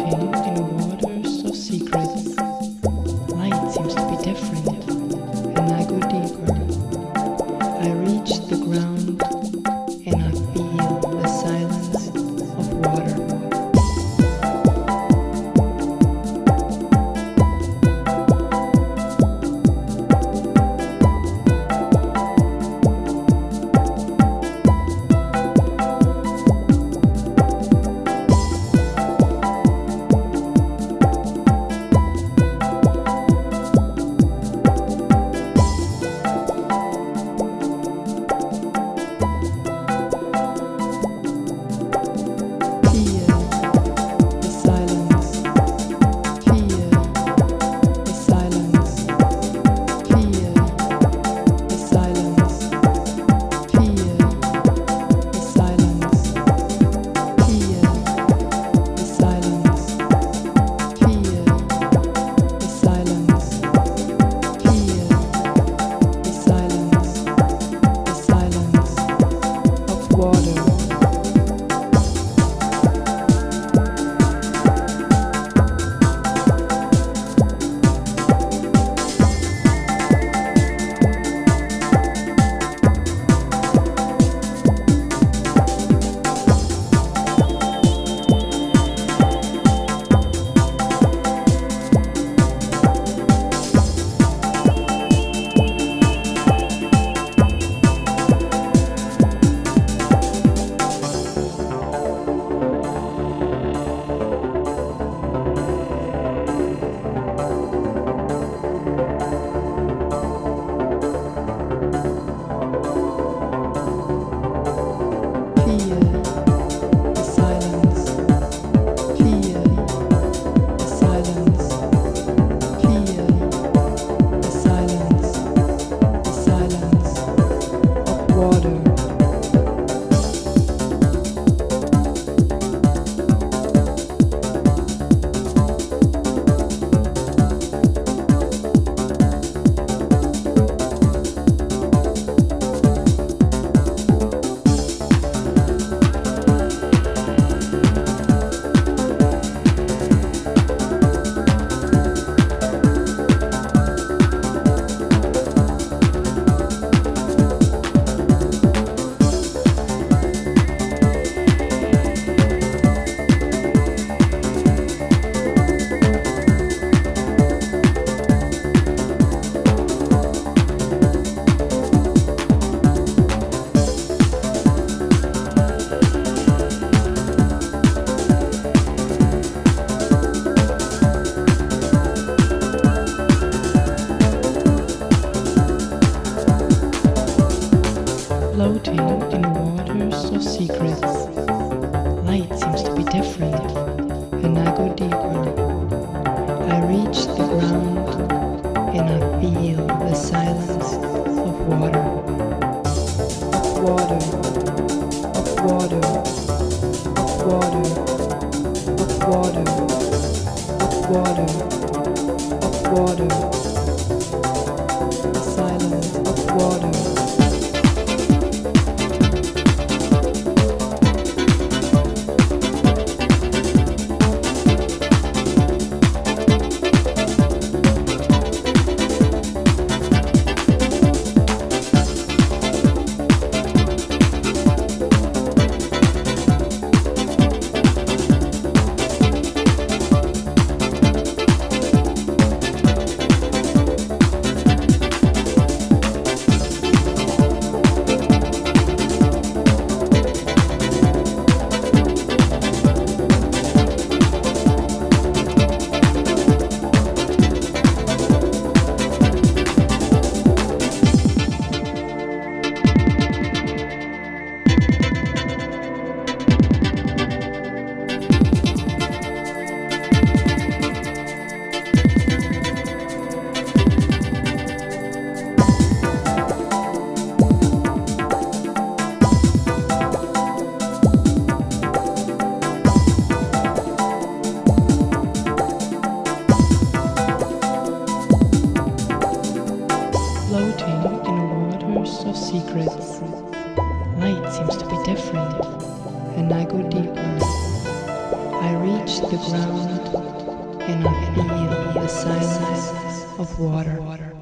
Floating in waters of secrets, light seems to be different, and I go deeper. I reach the ground, and I feel the silence of water. Floating in waters of secrets, light seems to be different, and I go deeper. I reach the ground, and I feel the silence of water, of water, of water, of water, of water, of water, of water, the silence of water. secrets. Light seems to be different, and I go deeper. I reach the ground and I feel the silence of water.